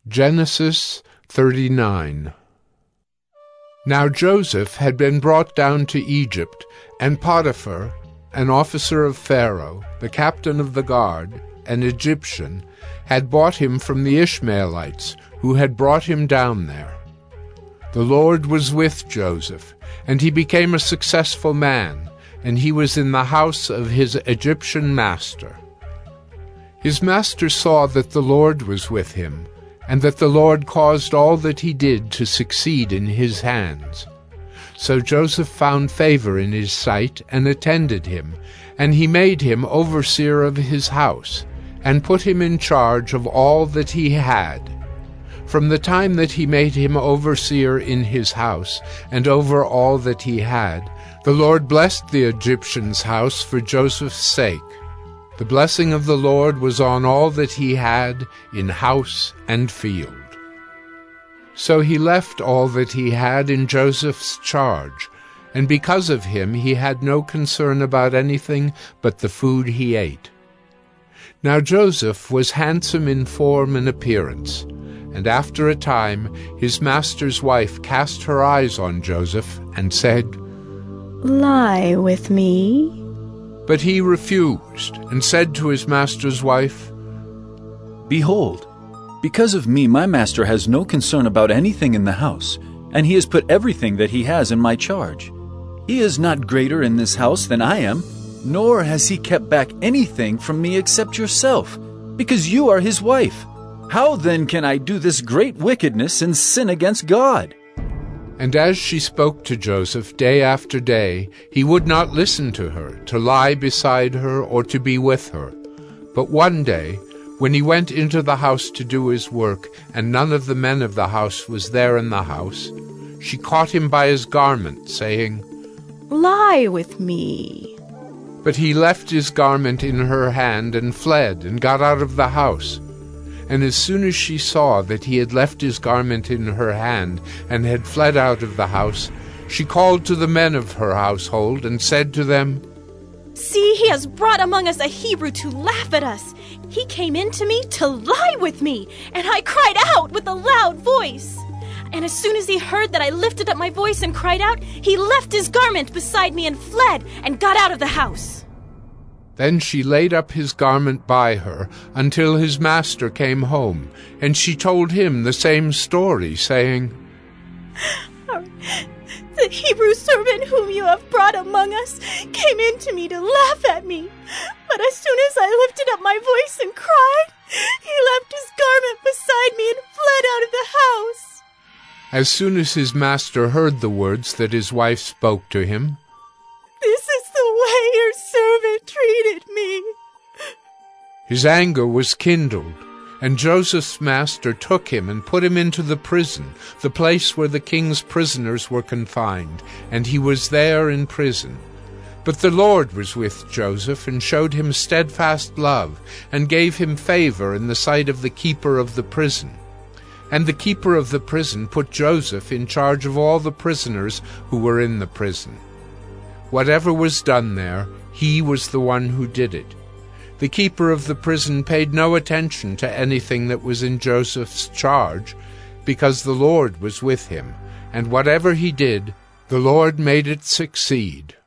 Genesis 39. Now Joseph had been brought down to Egypt, and Potiphar, an officer of Pharaoh, the captain of the guard, an Egyptian, had bought him from the Ishmaelites, who had brought him down there. The Lord was with Joseph, and he became a successful man, and he was in the house of his Egyptian master. His master saw that the Lord was with him, and that the Lord caused all that he did to succeed in his hands. So Joseph found favor in his sight and attended him, and he made him overseer of his house, and put him in charge of all that he had. From the time that he made him overseer in his house, and over all that he had, the Lord blessed the Egyptian's house for Joseph's sake. The blessing of the Lord was on all that he had in house and field. So he left all that he had in Joseph's charge, and because of him he had no concern about anything but the food he ate. Now Joseph was handsome in form and appearance, and after a time his master's wife cast her eyes on Joseph and said, "Lie with me." But he refused, and said to his master's wife, "Behold, because of me my master has no concern about anything in the house, and he has put everything that he has in my charge. He is not greater in this house than I am, nor has he kept back anything from me except yourself, because you are his wife. How then can I do this great wickedness and sin against God?" And as she spoke to Joseph day after day, he would not listen to her, to lie beside her or to be with her. But one day, when he went into the house to do his work, and none of the men of the house was there in the house, she caught him by his garment, saying, "Lie with me." But he left his garment in her hand and fled and got out of the house. And as soon as she saw that he had left his garment in her hand and had fled out of the house, she called to the men of her household and said to them, "See, he has brought among us a Hebrew to laugh at us. He came in to me to lie with me, and I cried out with a loud voice. And as soon as he heard that I lifted up my voice and cried out, he left his garment beside me and fled and got out of the house." Then she laid up his garment by her until his master came home, and she told him the same story, saying, "The Hebrew servant whom you have brought among us came in to me to laugh at me. But as soon as I lifted up my voice and cried, he left his garment beside me and fled out of the house." As soon as his master heard the words that his wife spoke to him, "This is the way your servant treated me," his anger was kindled, and Joseph's master took him and put him into the prison, the place where the king's prisoners were confined, and he was there in prison. But the Lord was with Joseph and showed him steadfast love, and gave him favor in the sight of the keeper of the prison. And the keeper of the prison put Joseph in charge of all the prisoners who were in the prison. Whatever was done there, he was the one who did it. The keeper of the prison paid no attention to anything that was in Joseph's charge, because the Lord was with him, and whatever he did, the Lord made it succeed.